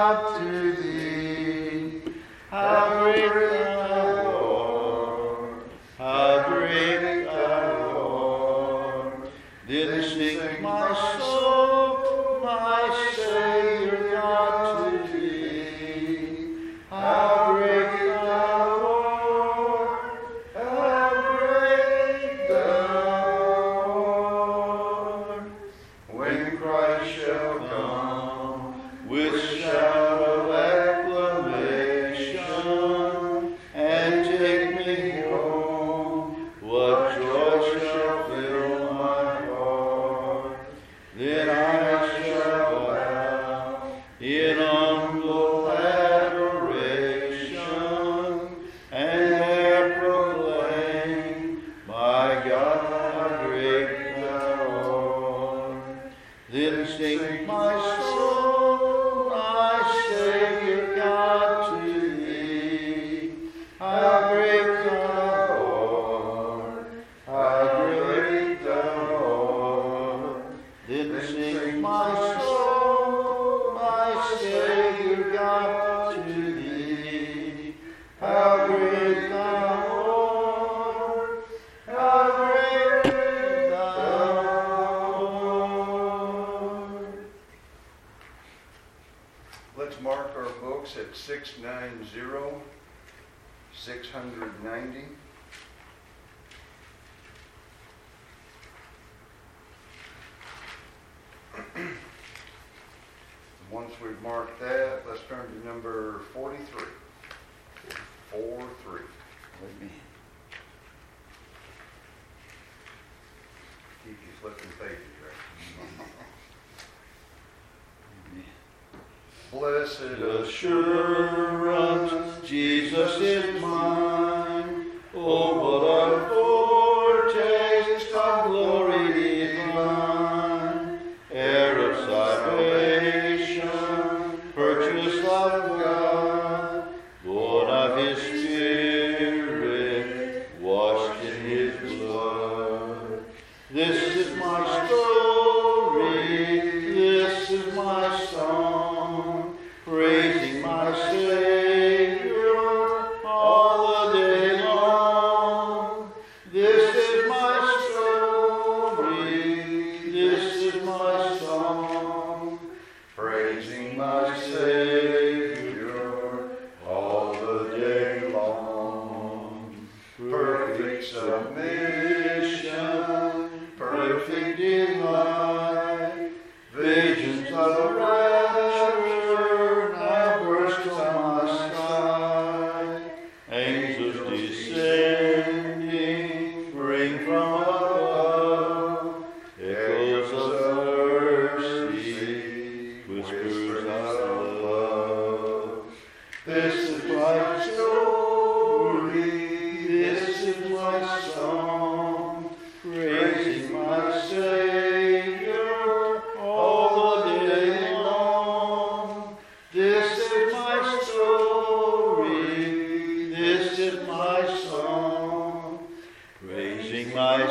God to thee. How great thou art, how great thou art. Then sings my soul, my Savior God to thee. How great thou art, how great thou art. When Christ shall come with shout of acclamation and take me home, what joy shall fill my heart. Then I shall bow in humble adoration and there proclaim, my God, how great thou art. Then sing my soul, my Savior God to thee. How great thou art, how great thou art. Then sing my soul, my Savior God to thee. How great thou art, how great thou art. Let's mark our books at 690, 690. Once we've marked that, let's turn to number 43. 43. Amen. Keep you flipping pages, right? Blessed Assurance, Jesus is mine. Oh, what a foretaste of glory divine, heir of salvation, purchase of God, born of His Spirit, washed in His blood. This is my story, this is my song, praising my Savior all the day long. This is my story, this is my song, praising my Savior all the day long. Perfect submission, perfect delight, visions of rapture now burst on my sight. Angels descending, bring from above echoes of mercy, whispers of love. This is my story, this is my song, praising my Savior all the day long. This is my story, this is my song, praising my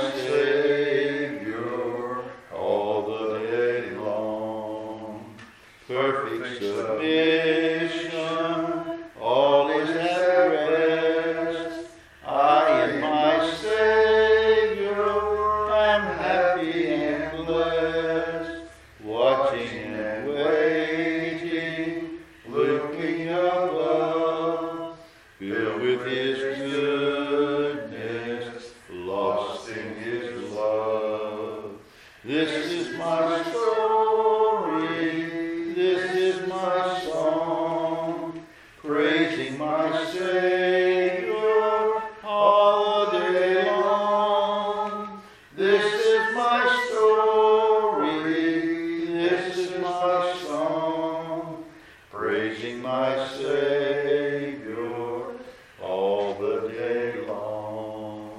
Savior all the day long. Perfect submission, all is at rest. I and my Savior am happy and blessed, watching and waiting, looking above, filled with His goodness, lost in His love. This is my story, this is my song, praising my Savior all the day long. This is my story, this is my song, praising my Savior all the day long.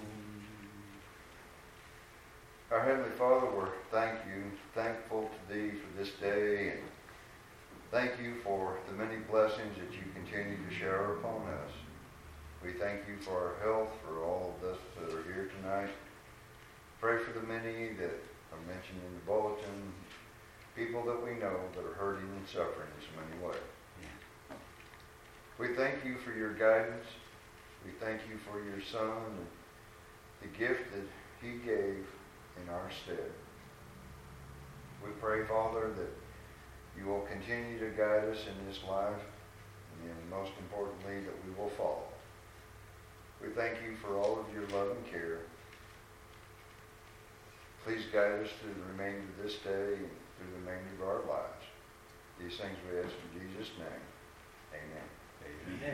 Our Heavenly Father, we're thankful to Thee for this day, and thank You for the many blessings that You continue to shower upon us. We thank You for our health, for all of us that are here tonight. Pray for the many that are mentioned in the bulletin, people that we know that are hurting and suffering in so many ways. thank you for your guidance. We thank you for your Son and the gift that he gave in our stead. We pray, Father, that you will continue to guide us in this life, and most importantly, that we will follow. We thank you for all of your love and care. Please guide us through the remainder of this day and through the remainder of our lives. These things we ask in Jesus' name. Amen.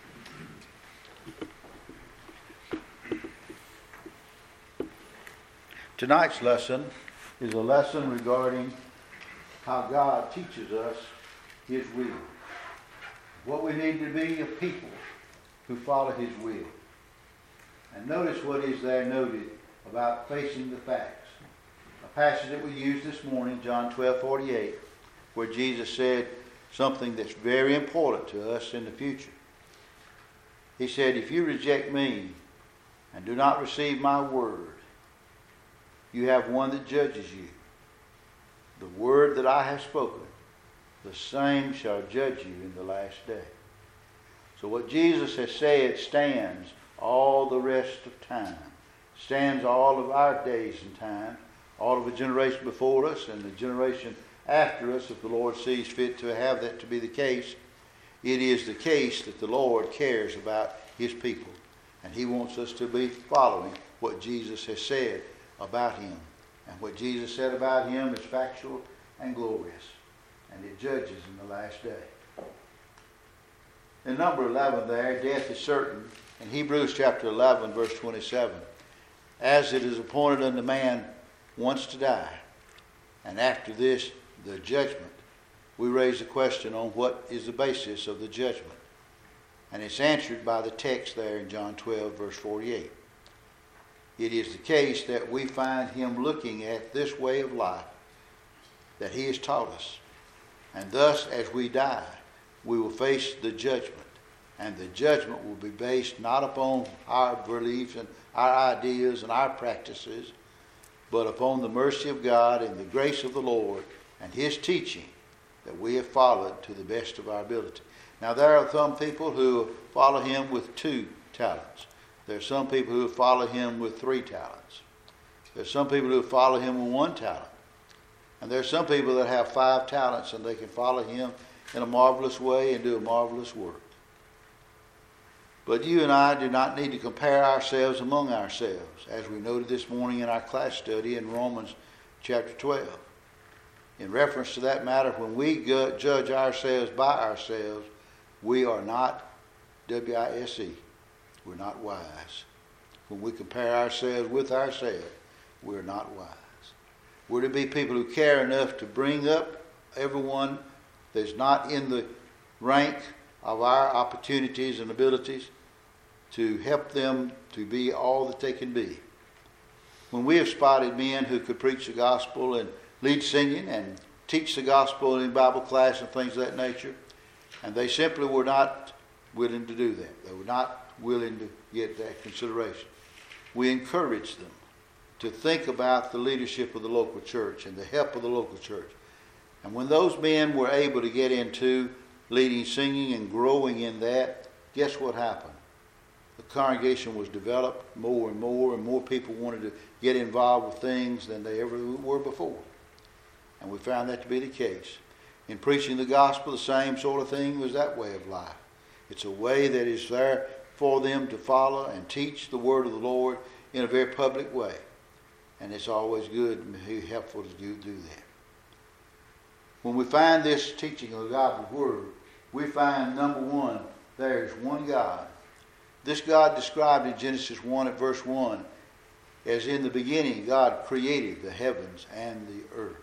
Amen. Tonight's lesson is a lesson regarding how God teaches us his will. What we need to be a people who follow his will. And notice what is there noted about facing the facts. A passage that we used this morning, John 12:48, where Jesus said something that's very important to us in the future. He said, if you reject me and do not receive my word, you have one that judges you. The word that I have spoken, the same shall judge you in the last day. So what Jesus has said stands all the rest of time. Stands all of our days and time, all of the generation before us and the generation after us, if the Lord sees fit to have that to be the case. It is the case that the Lord cares about his people. And he wants us to be following what Jesus has said about him. And what Jesus said about him is factual and glorious. And it judges in the last day. In number 11 there, death is certain. In Hebrews chapter 11, verse 27, as it is appointed unto man once to die, and after this the judgment, we raise the question on what is the basis of the judgment. And it's answered by the text there in John 12, verse 48. It is the case that we find him looking at this way of life that he has taught us. And thus, as we die, we will face the judgment. And the judgment will be based not upon our beliefs and our ideas and our practices, but upon the mercy of God and the grace of the Lord and his teaching that we have followed to the best of our ability. Now, there are some people who follow him with 2 talents. There are some people who follow him with 3 talents. There are some people who follow him with 1 talent. And there are some people that have 5 talents and they can follow him in a marvelous way and do a marvelous work. But you and I do not need to compare ourselves among ourselves, as we noted this morning in our class study in Romans chapter 12. In reference to that matter, when we judge ourselves by ourselves, we are not W-I-S-E. We're not wise. When we compare ourselves with ourselves, we're not wise. We're to be people who care enough to bring up everyone that's not in the rank of our opportunities and abilities, to help them to be all that they can be. When we have spotted men who could preach the gospel and lead singing and teach the gospel in Bible class and things of that nature, and they simply were not willing to do that. They were not willing to get that consideration. We encourage them to think about the leadership of the local church and the help of the local church. And when those men were able to get into leading singing and growing in that, guess what happened? The congregation was developed more and more people wanted to get involved with things than they ever were before. And we found that to be the case. In preaching the gospel, the same sort of thing was that way of life. It's a way that is there for them to follow and teach the word of the Lord in a very public way. And it's always good and helpful to do that. When we find this teaching of God's word, we find, number 1, there is one God. This God described in Genesis 1 at verse 1 as in the beginning God created the heavens and the earth.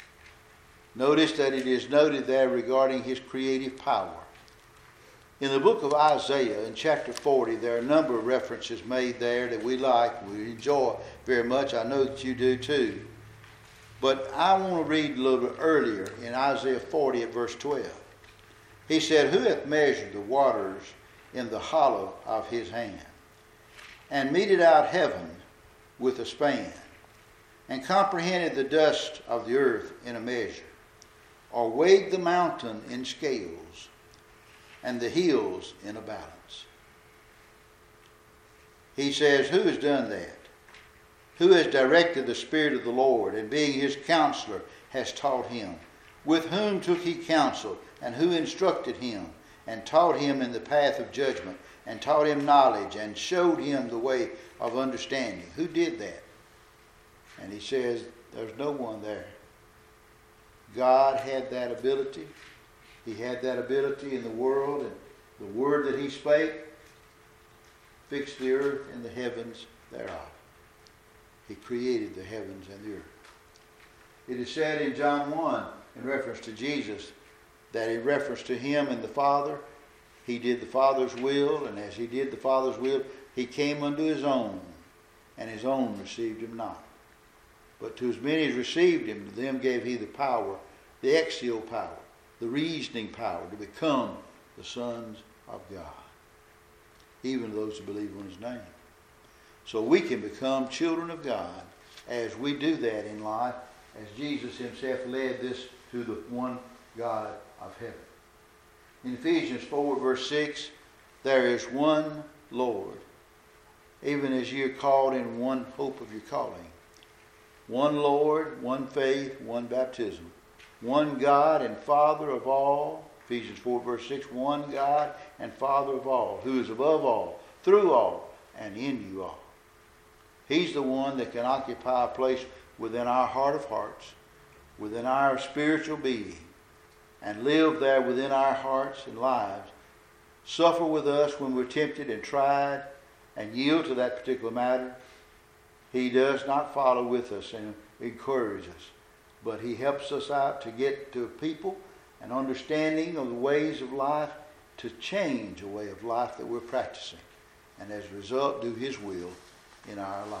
Notice that it is noted there regarding his creative power. In the book of Isaiah, in chapter 40, there are a number of references made there that we like, we enjoy very much. I know that you do too. But I want to read a little bit earlier in Isaiah 40 at verse 12. He said, who hath measured the waters in the hollow of his hand, and meted out heaven with a span, and comprehended the dust of the earth in a measure, or weighed the mountain in scales, and the hills in a balance. He says, who has done that? Who has directed the Spirit of the Lord, and being his counselor has taught him? With whom took he counsel, and who instructed him, and taught him in the path of judgment, and taught him knowledge, and showed him the way of understanding? Who did that? And he says, there's no one there. God had that ability. He had that ability in the world, and the word that he spake fixed the earth and the heavens thereof. He created the heavens and the earth. It is said in John 1, in reference to Jesus, that in reference to him and the Father, he did the Father's will, and as he did the Father's will, he came unto his own, and his own received him not. But to as many as received him, to them gave he the power, the exio power, the reasoning power, to become the sons of God, even those who believe on his name. So we can become children of God as we do that in life, as Jesus himself led this to the one God of heaven. In Ephesians 4 verse 6, there is one Lord, even as ye are called in one hope of your calling. One Lord, one faith, one baptism. One God and Father of all. Ephesians 4 verse 6, one God and Father of all, who is above all, through all, and in you all. He's the one that can occupy a place within our heart of hearts, within our spiritual being, and live there within our hearts and lives, suffer with us when we're tempted and tried, and yield to that particular matter. He does not follow with us and encourage us, but he helps us out to get to people and understanding of the ways of life, to change a way of life that we're practicing, and as a result do his will in our lives.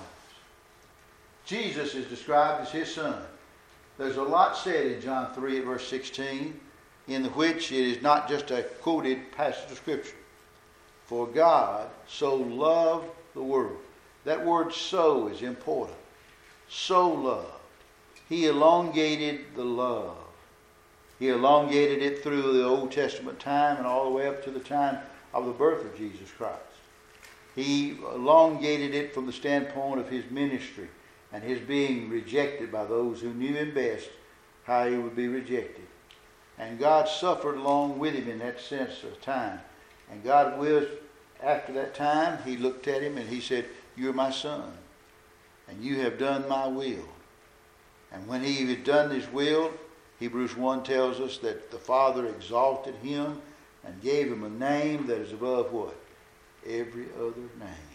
Jesus is described as his son. There's a lot said in John 3 verse 16, in which it is not just a quoted passage of Scripture. For God so loved the world. That word so is important. So loved. He elongated the love. He elongated it through the Old Testament time and all the way up to the time of the birth of Jesus Christ. He elongated it from the standpoint of his ministry and his being rejected by those who knew him best, how he would be rejected. And God suffered along with him in that sense of time. And God wills, after that time, he looked at him and he said, you're my son, and you have done my will. And when he had done his will, Hebrews 1 tells us that the Father exalted him and gave him a name that is above what? Every other name.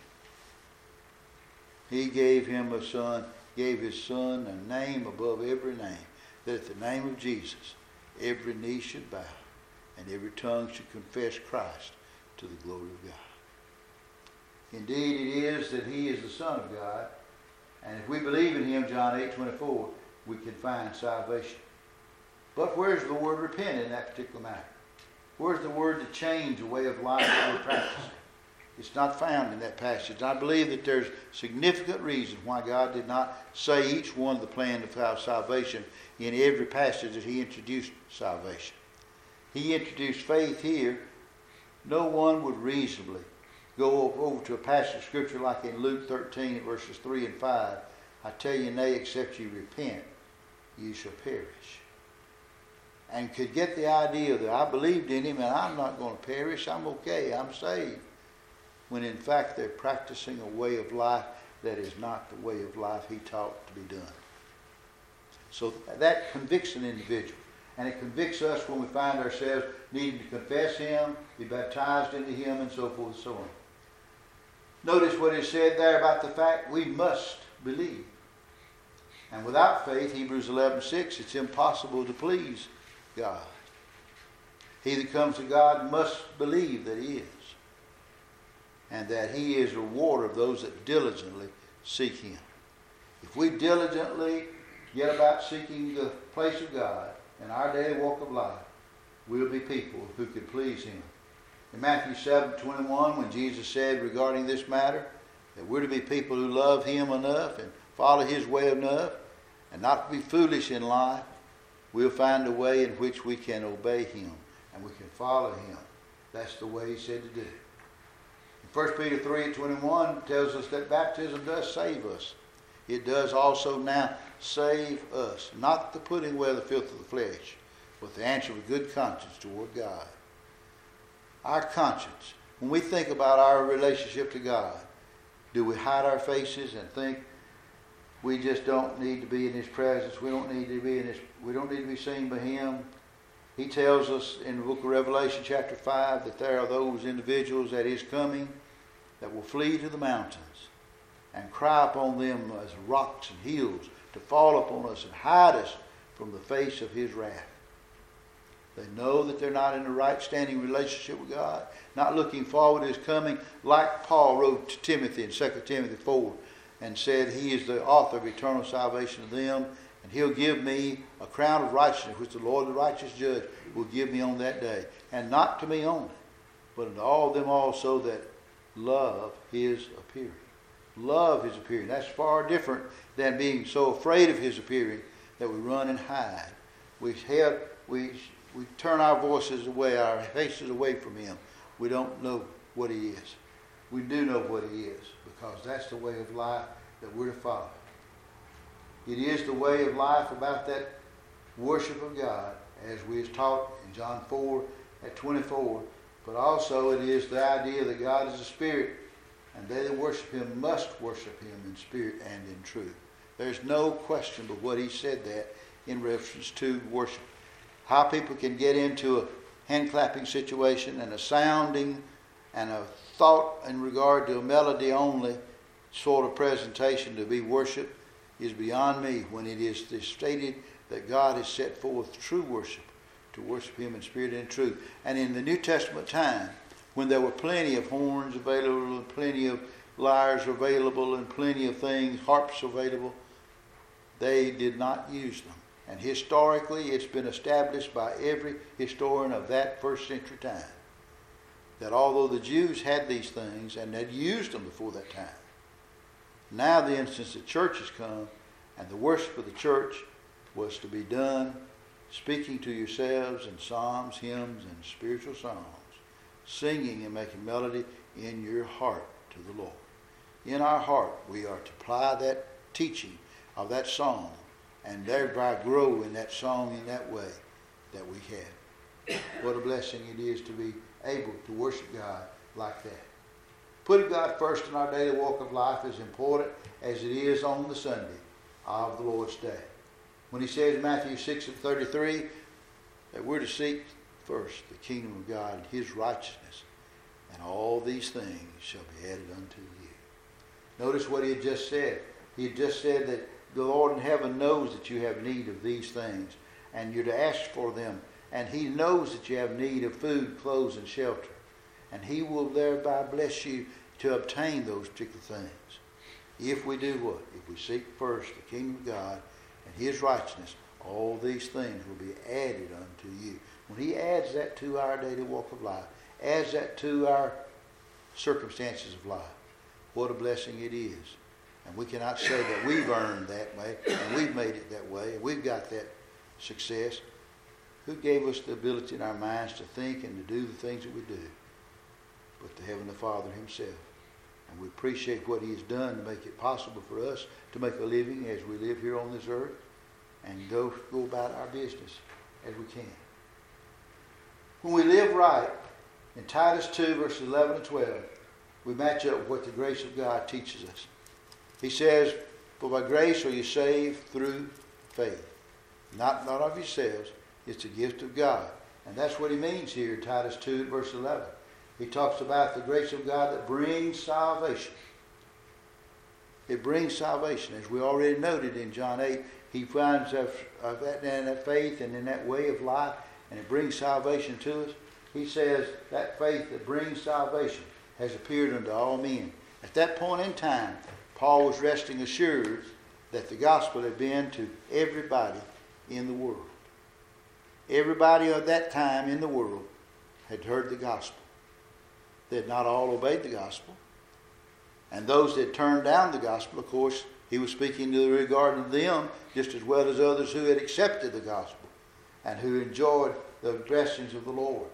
He gave him a son, gave his son a name above every name, that at the name of Jesus, every knee should bow and every tongue should confess Christ to the glory of God. Indeed, it is that he is the Son of God, and if we believe in him, John 8:24, we can find salvation. But where's the word repent in that particular matter? Where's the word to change a way of life that we're practicing? It's not found in that passage. I believe that there's significant reason why God did not say each one of the plan of salvation in every passage that he introduced salvation. He introduced faith here. No one would reasonably go over to a passage of Scripture like in Luke 13 verses 3 and 5. I tell you, nay, except you repent, you shall perish. And could get the idea that I believed in him and I'm not going to perish, I'm okay, I'm saved. When in fact they're practicing a way of life that is not the way of life he taught to be done. So that convicts an individual. And it convicts us when we find ourselves needing to confess him, be baptized into him, and so forth and so on. Notice what is said there about the fact we must believe. And without faith, Hebrews 11:6, it's impossible to please God. He that comes to God must believe that he is, and that he is a rewarder of those that diligently seek him. If we diligently get about seeking the place of God in our daily walk of life, we'll be people who can please him. In Matthew 7:21, when Jesus said regarding this matter, that we're to be people who love him enough and follow his way enough and not to be foolish in life, we'll find a way in which we can obey him and we can follow him That's the way he said to do. 1 Peter 3:21 tells us that baptism does save us. It does also now save us, not the putting away the filth of the flesh, but the answer of good conscience toward God. Our conscience, when we think about our relationship to God, do we hide our faces and think we just don't need to be in His presence? We don't need to be seen by Him. He tells us in the book of Revelation chapter 5 that there are those individuals at His coming that will flee to the mountains and cry upon them as rocks and hills to fall upon us and hide us from the face of His wrath. They know that they're not in the right standing relationship with God, not looking forward to His coming, like Paul wrote to Timothy in 2 Timothy 4 and said, He is the author of eternal salvation to them, and He'll give me a crown of righteousness, which the Lord, the righteous judge, will give me on that day. And not to me only, but unto all them also that love His appearing. Love His appearing. That's far different than being so afraid of His appearing that we run and hide. We turn our voices away, our faces away from Him. We don't know what He is. We do know what He is, because that's the way of life that we're to follow. It is the way of life about that worship of God, as we is taught in John 4:24. But also it is the idea that God is a spirit, and they that worship Him must worship Him in spirit and in truth. There's no question but what He said that in reference to worship. How people can get into a hand clapping situation and a sounding and a thought in regard to a melody only sort of presentation to be worship is beyond me, when it is stated that God has set forth true worship, to worship Him in spirit and in truth. And in the New Testament time, when there were plenty of horns available and plenty of lyres available and plenty of things, harps available, they did not use them. And historically, it's been established by every historian of that first century time that although the Jews had these things and had used them before that time, now the instance the church has come, and the worship of the church was to be done speaking to yourselves in psalms, hymns, and spiritual songs, singing and making melody in your heart to the Lord. In our heart, we are to apply that teaching of that song and thereby grow in that song in that way that we have. What a blessing it is to be able to worship God like that. Putting God first in our daily walk of life is important as it is on the Sunday of the Lord's Day. When He says in Matthew 6:33 that we're to seek first the kingdom of God and His righteousness, and all these things shall be added unto you. Notice what He had just said. He had just said that the Lord in heaven knows that you have need of these things, and you're to ask for them. And He knows that you have need of food, clothes, and shelter. And He will thereby bless you to obtain those particular things. If we do what? If we seek first the kingdom of God and His righteousness, all these things will be added unto you. When He adds that to our daily walk of life, adds that to our circumstances of life, what a blessing it is. And we cannot say that we've earned that way, and we've made it that way, and we've got that success. Who gave us the ability in our minds to think and to do the things that we do? But the Heavenly Father Himself. And we appreciate what He has done to make it possible for us to make a living as we live here on this earth and go about our business as we can. When we live right, in Titus 2, verses 11 and 12, we match up with what the grace of God teaches us. He says, for by grace are you saved through faith. Not of yourselves, it's a gift of God. And that's what he means here in Titus 2, verse 11. He talks about the grace of God that brings salvation. It brings salvation. As we already noted in John 8, he finds that faith and in that way of life, and it brings salvation to us. He says that faith that brings salvation has appeared unto all men. At that point in time, Paul was resting assured that the gospel had been to everybody in the world. Everybody of that time in the world had heard the gospel. They had not all obeyed the gospel. And those that turned down the gospel, of course, he was speaking to regard to them just as well as others who had accepted the gospel and who enjoyed the blessings of the Lord.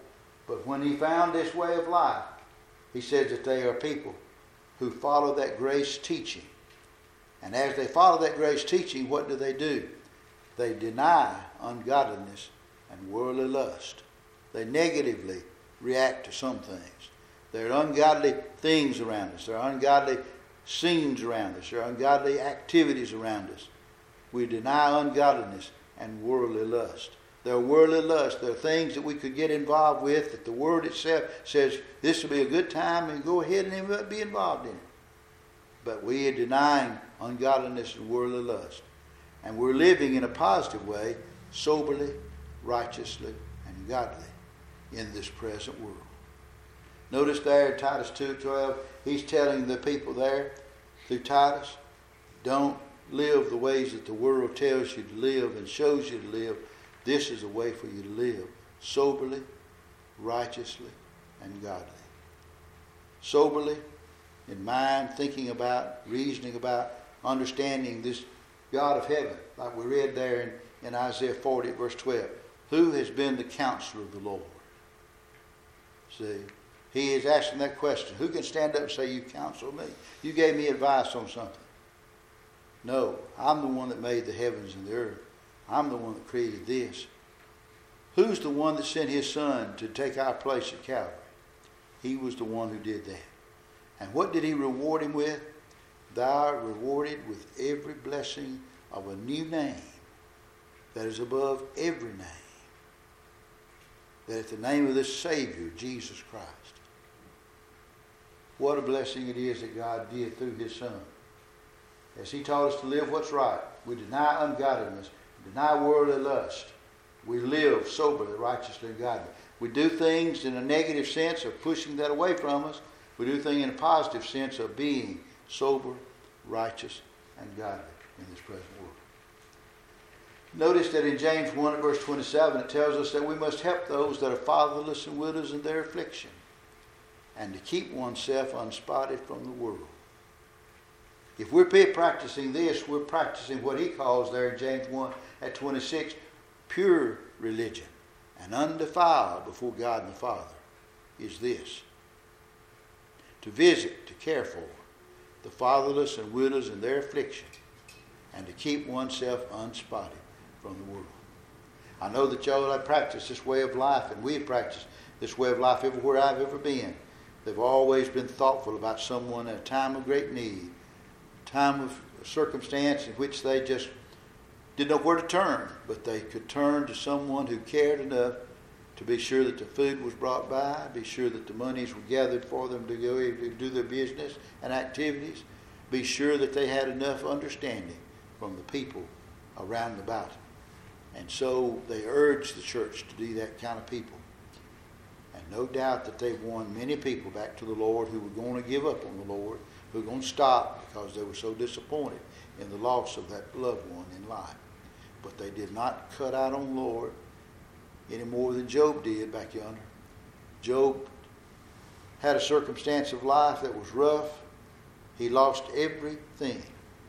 But when he found this way of life, he says that they are people who follow that grace teaching. And as they follow that grace teaching, what do? They deny ungodliness and worldly lust. They negatively react to some things. There are ungodly things around us. There are ungodly scenes around us. There are ungodly activities around us. We deny ungodliness and worldly lust. There are worldly lust. There are things that we could get involved with that the Word itself says this will be a good time and go ahead and be involved in it. But we are denying ungodliness and worldly lust. And we're living in a positive way, soberly, righteously, and godly in this present world. Notice there in Titus 2:12, he's telling the people there through Titus, don't live the ways that the world tells you to live and shows you to live. This is a way for you to live soberly, righteously, and godly. Soberly, in mind, thinking about, reasoning about, understanding this God of heaven, like we read there in Isaiah 40, verse 12. Who has been the counselor of the Lord? See, he is asking that question. Who can stand up and say, you counseled me? You gave me advice on something. No, I'm the one that made the heavens and the earth. I'm the one that created this. Who's the one that sent his son to take our place at Calvary? He was the one who did that. And what did he reward him with? Thou art rewarded with every blessing of a new name that is above every name. That at the name of this Savior, Jesus Christ. What a blessing it is that God did through his Son. As he taught us to live what's right, we deny ungodliness, deny worldly lust. We live soberly, righteously, and godly. We do things in a negative sense of pushing that away from us. We do things in a positive sense of being sober, righteous, and godly in this present world. Notice that in James 1 verse 27 it tells us that we must help those that are fatherless and widows in their affliction, and to keep oneself unspotted from the world. If we're practicing this, we're practicing what he calls there in James 1 at 26, pure religion and undefiled before God and the Father is this: to visit, to care for the fatherless and widows in their affliction, and to keep oneself unspotted from the world. I know that y'all have practiced this way of life, and we have practiced this way of life everywhere I've ever been. They've always been thoughtful about someone at a time of great need, time of circumstance in which they just didn't know where to turn, but they could turn to someone who cared enough to be sure that the food was brought by, be sure that the monies were gathered for them to go to do their business and activities, be sure that they had enough understanding from the people around about them. And so they urged the church to be that kind of people. And no doubt that they've won many people back to the Lord who were going to give up on the Lord, who were going to stop because they were so disappointed in the loss of that loved one in life. But they did not cut out on the Lord any more than Job did back yonder. Job had a circumstance of life that was rough. He lost everything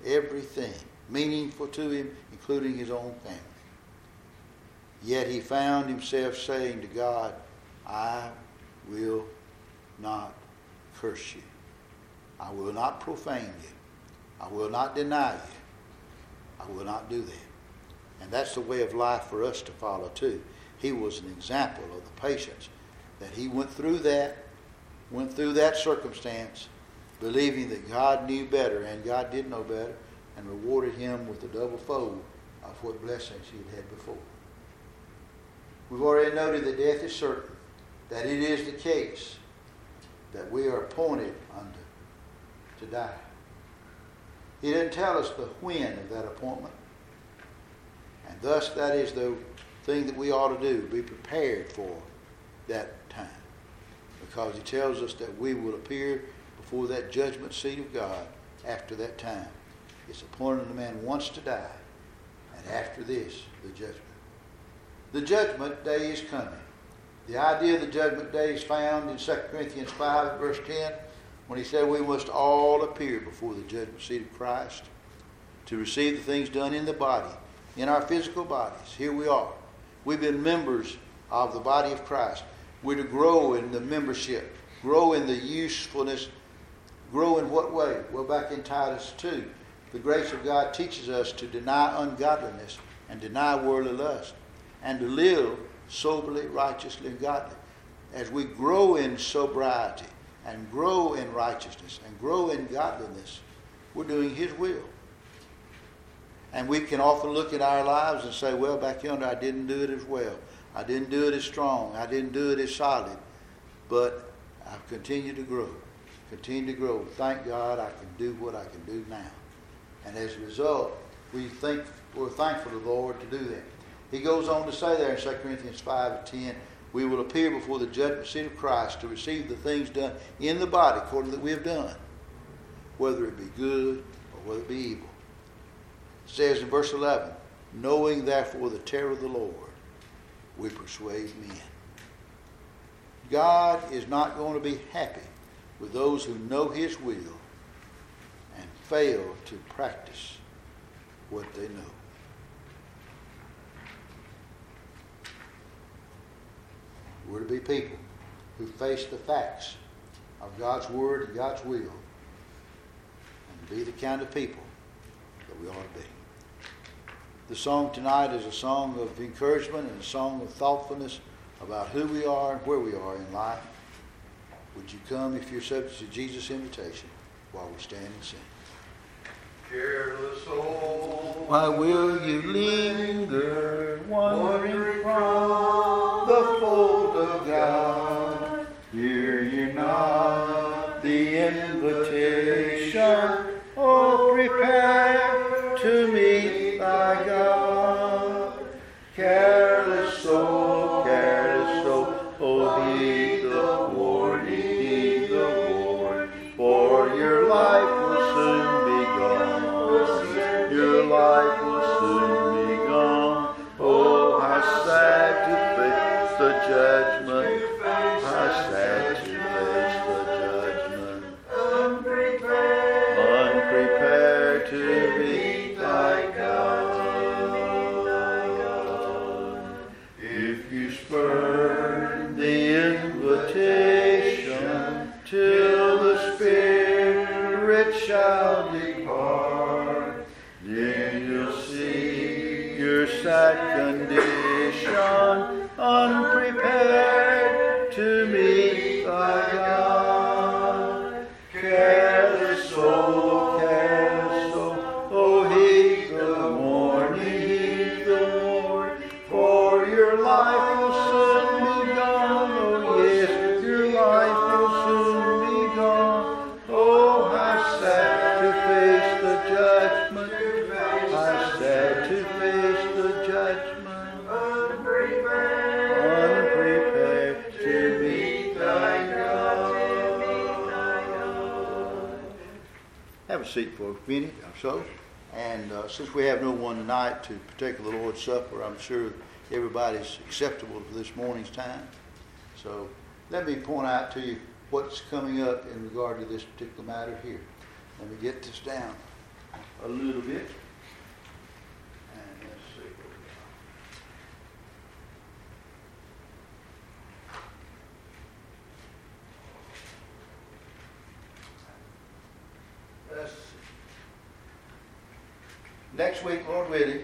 meaningful to him, including his own family. Yet he found himself saying to God, I will not curse you. I will not profane you. I will not deny you. I will not do that. And that's the way of life for us to follow too. He was an example of the patience that he went through that circumstance, believing that God knew better, and God did know better, and rewarded him with a double fold of what blessings he had had before. We've already noted that death is certain, that it is the case that we are appointed unto to die. He didn't tell us the when of that appointment. And thus that is the thing that we ought to do, be prepared for that time. Because he tells us that we will appear before that judgment seat of God after that time. It's appointed a man once to die, and after this, the judgment. The judgment day is coming. The idea of the judgment day is found in 2 Corinthians 5, verse 10, when he said we must all appear before the judgment seat of Christ to receive the things done in the body, in our physical bodies. Here we are. We've been members of the body of Christ. We're to grow in the membership, grow in the usefulness. Grow in what way? Well, back in Titus 2, the grace of God teaches us to deny ungodliness and deny worldly lust, and to live soberly, righteously, and godly. As we grow in sobriety and grow in righteousness and grow in godliness, we're doing His will. And we can often look at our lives and say, well, back yonder I didn't do it as well. I didn't do it as strong. I didn't do it as solid. But I've continued to grow. Continue to grow. Thank God I can do what I can do now. And as a result, we're thankful to the Lord to do that. He goes on to say there in 2 Corinthians 5:10, we will appear before the judgment seat of Christ to receive the things done in the body according to that we have done, whether it be good or whether it be evil. It says in verse 11, knowing therefore the terror of the Lord, we persuade men. God is not going to be happy with those who know His will and fail to practice what they know. We're to be people who face the facts of God's Word and God's will, and be the kind of people that we ought to be. The song tonight is a song of encouragement and a song of thoughtfulness about who we are and where we are in life. Would you come, if you're subject to Jesus' invitation, while we stand and sing? Careless soul, why will you linger, wandering from the fold of God? Hear you not the invitation? Oh, prepare to meet thy God. Careless soul, oh, heed the warning, heed the warning, for your life will soon be gone. Your life will soon be gone. Oh, how sad to face the judgment. How sad to face the judgment. Unprepared to meet thy God. If you spurn the invitation till the Spirit shall depart, then you'll see your sad condition, unprepared to meet thy God. Careless soul, oh, heed the warning, heed the warning, for your life will soon be gone. Oh, yes, your life will soon be gone. Oh, how sad to face the judgment. How sad to face the judgment. Unprepared to meet thy God. Have a seat for a minute or so. And since we have no one tonight to partake of the Lord's Supper, I'm sure everybody's acceptable for this morning's time. So let me point out to you what's coming up in regard to this particular matter here. Let me get this down a little bit. And let's see what we got. Let's see. Next week, Lord willing,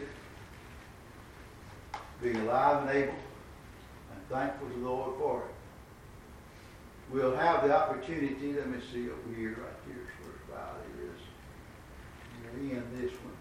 being alive and able, and thankful to the Lord for it, we'll have the opportunity. Let me see over here, right here, where Valley is. We're in this one.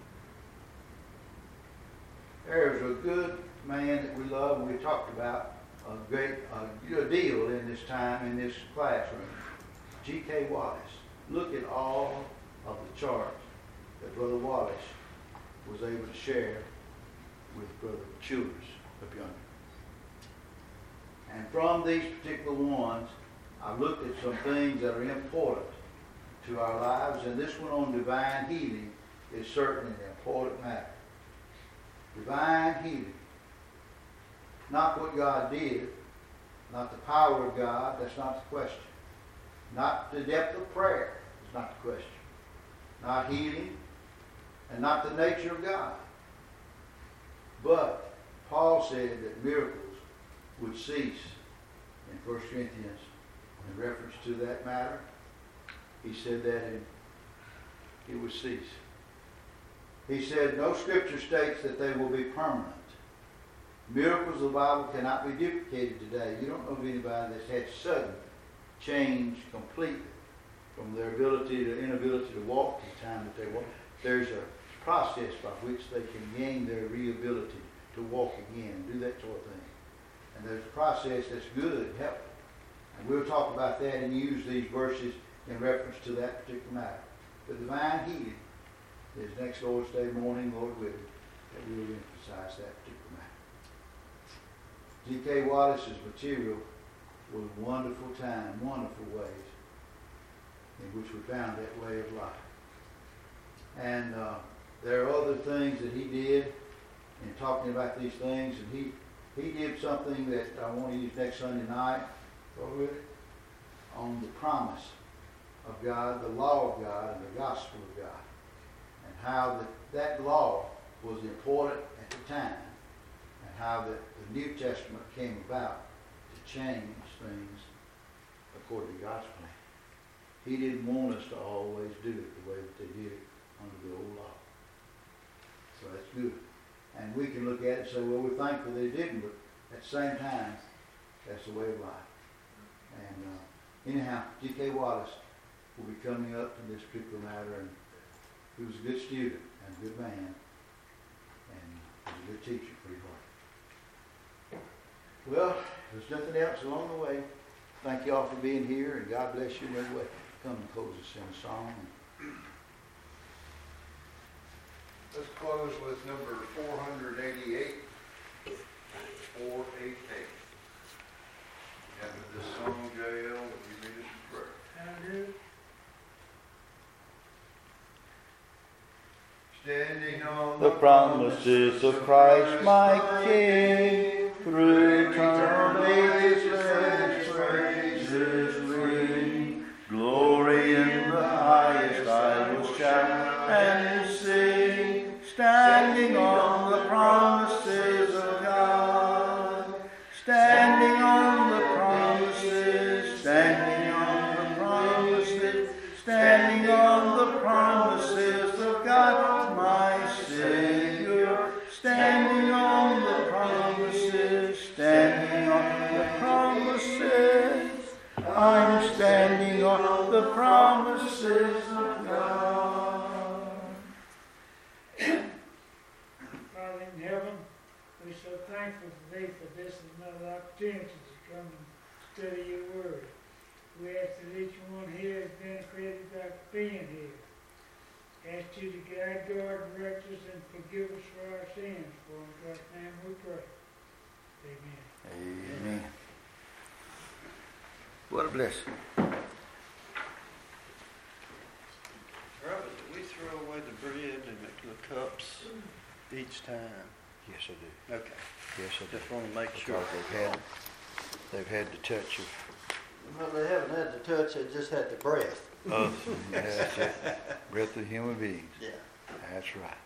There's a good man that we love, and we talked about a great deal in this time in this classroom. G.K. Wallace. Look at all of the charts that Brother Wallace was able to share with Brother Childers up yonder. And from these particular ones, I looked at some things that are important to our lives, and this one on divine healing is certainly an important matter. Divine healing. Not what God did, not the power of God, that's not the question. Not the depth of prayer, is not the question. Not healing, and not the nature of God. But Paul said that miracles would cease in 1 Corinthians in reference to that matter. He said that it would cease. He said, no scripture states that they will be permanent. Miracles of the Bible cannot be duplicated today. You don't know of anybody that's had sudden change completely from their inability to walk to the time that they walk. There's a process by which they can gain their reability to walk again, do that sort of thing. And there's a process that's good, helpful. And we'll talk about that and use these verses in reference to that particular matter. The divine healing is next Lord's Day morning, Lord willing, that we will emphasize that particular matter. G.K. Wallace's material was a wonderful time, wonderful ways in which we found that way of life. And there are other things that he did in talking about these things, and he did something that I want to use next Sunday night, on the promise of God, the law of God, and the gospel of God, and how that law was important at the time, and how the New Testament came about to change things according to God's plan. He didn't want us to always do it the way that they did it under the old law. So that's good. And we can look at it and say, well, we're thankful they didn't, but at the same time, that's the way of life. And anyhow, G.K. Wallace will be coming up in this particular matter, and he was a good student and a good man, and he was a good teacher, pretty hard. Well, there's nothing else along the way. Thank you all for being here, and God bless you in every way. Come and close us in a song. Let's close with number 488. 488. After this song, J.L., will you read us a prayer? I do. Standing on The promises of Christ my King, through eternal ages praises ring. Glory in the highest I will shout and sing, standing on the promises of God, standing on the promises, standing on the promises, standing on the promises of God, my Savior, standing on the promises, standing on the promises. I'm standing on the promises of God. Father in heaven, we're so thankful today for this another opportunity to come and study your word. We ask that each one here has been created by being here. Ask you to guide, guard, direct us, and forgive us for our sins. For in God's name we pray. Amen. Amen. What a blessing. Robert, do we throw away the bread and the cups each time? Yes, I do. Okay. Yes, I do. Just want to make sure. Because they've had the touch of Well, they haven't had the touch, they just had the breath. that's it. Breath of human beings. Yeah. That's right.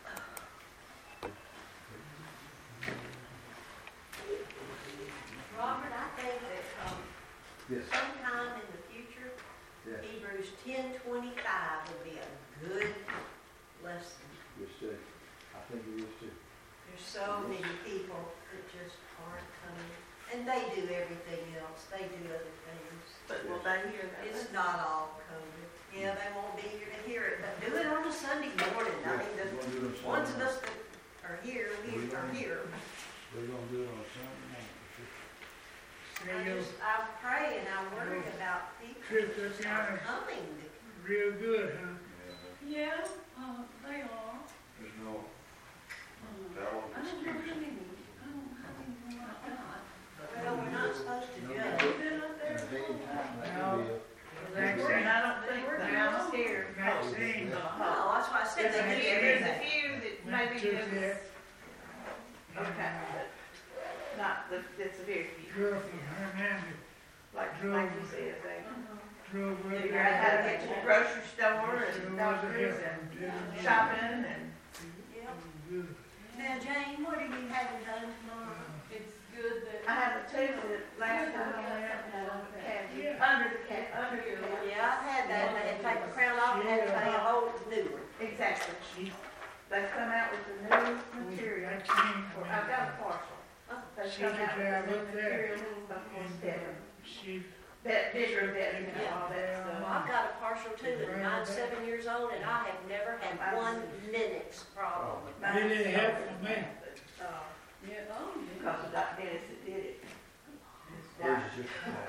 Robert, I think that Yes. sometime in the future, Yes. Hebrews 10:25 would be a good lesson. Yes, sir. I think it is too. There's so many people that just aren't coming, and they do everything else. They do other things. But will they hear that? It's not all COVID. Yeah, they won't be here to hear it, but do it on a Sunday morning. I mean, the ones of us that are here, we are here. We're going to do it on Sunday night. I pray and I worry about people Trip to that are China. coming. Real good, huh? Yeah, they are. There's no valid I don't know excuse. how many, I don't know how many more I got. Well, we're not supposed to Have judge. you been up there? Vaccine. I don't think they are scared. Vaccine. No, that's why I said they do There's a everything. few that Not maybe just is, yet. okay, but not, it's a very few. Girl from Hernandez Like you said, they, drove up. figure out how to get to the grocery store and doctors and shopping and. Yep. Good. Now, Jane, what are you having done tomorrow? It's good that. I had to tell you that last time I went out and on the cat, under the cat. Yeah, I've had that, they had to take the crown off and had to pay a whole new one. Exactly. She, They come out with the new material. I came from, I've got a partial. They She come could out with drive the new up there material instead of she, that bigger, that, you know, all that Well, stuff. I've got a partial too, and I'm 7 years old, and I have never had 1 minute's problem. it didn't help for me. Yeah, oh, yeah. Because of Dr. Dennis that did it. Where's your?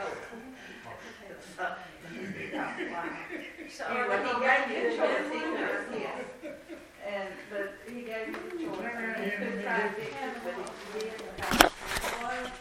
So, Anyway, he he gave gave you you the the choice, choice. he knows, yes. And, but he gave you the choice. You could try to fix it, but he did.